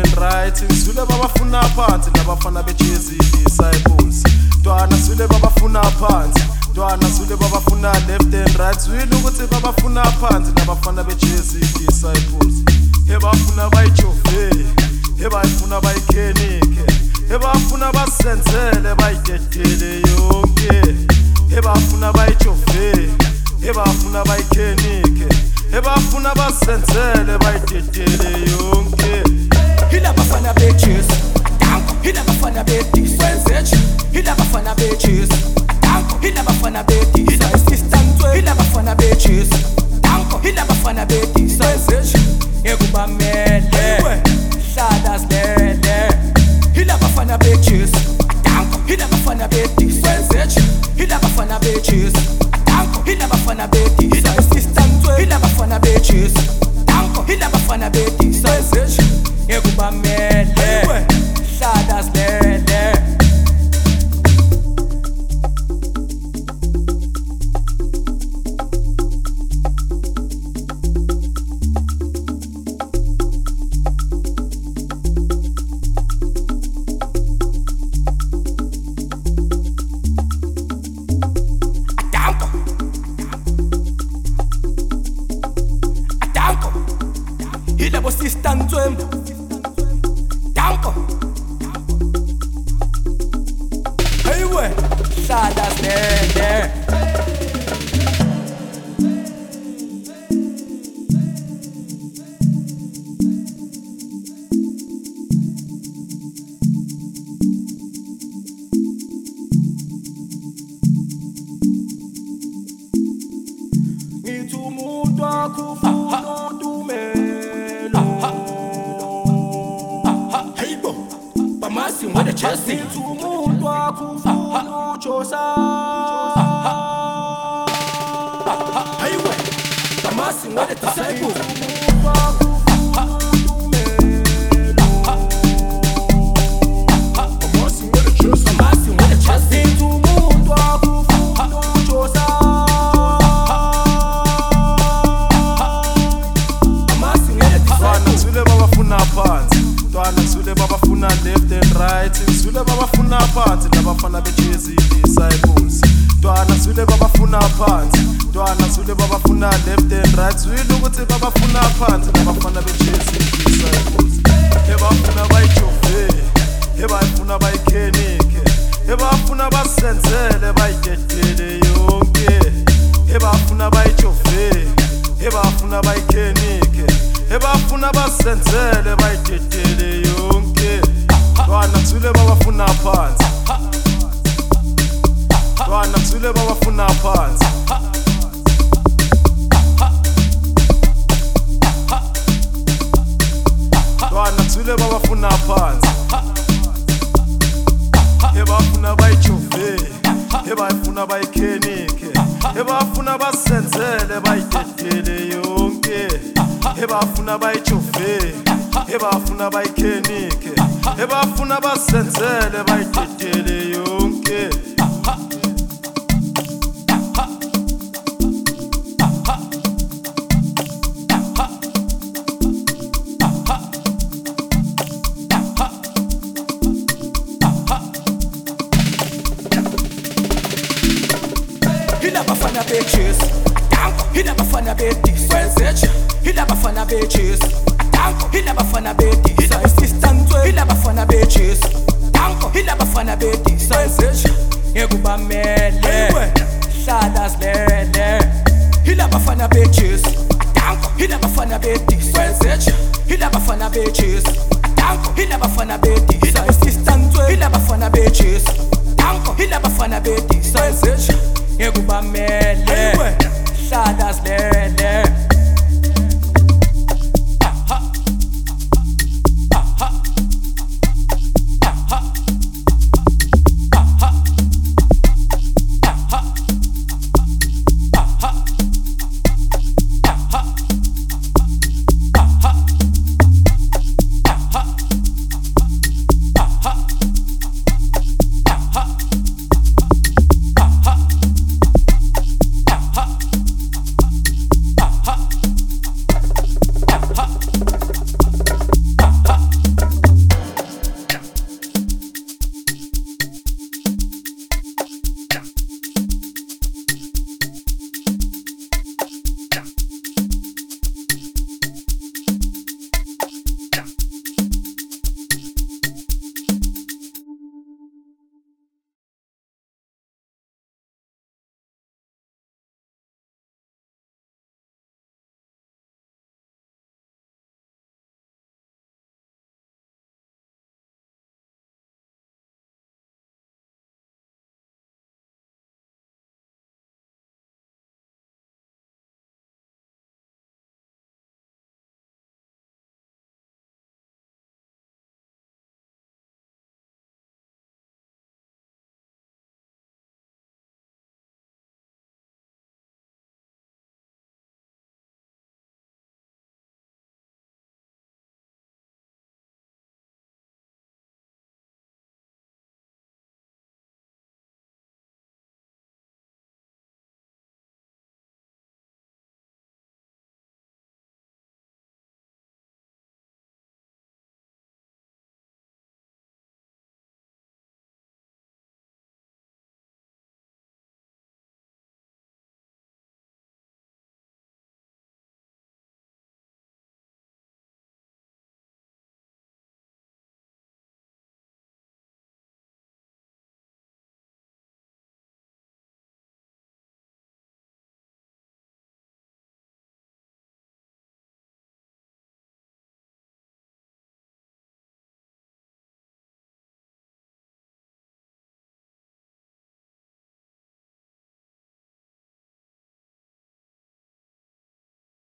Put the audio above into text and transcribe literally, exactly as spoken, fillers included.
and right. Ngizwile babafuna phansi nabafana beJesu disciples. Ntwana zwile babafuna phansi, ntwana zwile babafuna left and right. Zwile ukuthi babafuna phansi nabafana beJesu disciples. Hebafuna bayijove, hebayifuna bayikhenike, hebafuna basenzele bayidedele yonke. Hebafuna bayijove, hebafuna bayikhenike, hebafuna basenzele bayidedele yonke. Hila bafana beJesu, danko. Hila bafana bedisciples. Hila bafana beJesu, danko. Hila bafana bedisciples. Hila bafana beJesu, danko. Hila bafana bedisciples. Ngekubamele, hlala silele. Hila bafana beJesu, danko. Hila bafana bedisciples. Hila bafana beJesu, danko. Hila bafana bedisciples. Hila bafana beJesu, danko. Hila bafana bedisciples. Ngekubamele, hlala silele. Hila bo sister Nzwembu, danko. Hey we, hlala silele. Ngithi umuntu wakho ufuna udumelo. Hayibo, bamasi ngode Chelsea. Ngithi umuntu wakho ufuna uJosa. Hayiwe, bamasi ngode disciple. Ntwana zwile babafuna left and right. Zwile babafuna phansi nabafana beJesu disciples. Ntwana zwile babafuna phansi, ntwana zwile babafuna left and right. Zwile ukuthi babafuna phansi nabafana beJesu disciples. Hebafuna bayijove, hebayifuna bayikhenike, hebafuna basenzele bayidedele yonke. Hebafuna bayijove, hebafuna bayikhenike, hebafuna basenzele bayidedele yonke. Ntwana zwile babafuna phansi, ntwana zwile babafuna phansi. Ntwana zwile babafuna phansi, hebafuna bayijove, hebayifuna bayikhenike, hebafuna basenzele bayidedele yonke. Hebafuna bayijove, hebafuna bayikhenike, hebafuna basenzele bayidedele yonke. Hila bafana beJesu, danko. Hila bafana bedisciples. Hila bafana beJesu, danko. Hila bafana bedisciples. Hila bafana beJesu, danko. Hila bafana bedisciples. Ngekubamele, hlala silele. Hila bafana beJesu, danko. Hila bafana bedisciples. Hila bafana beJesu, danko. Hila bafana bedisciples. Hila bafana beJesu, danko. Hila bafana bedisciples. Ngekubamele, hlala silele.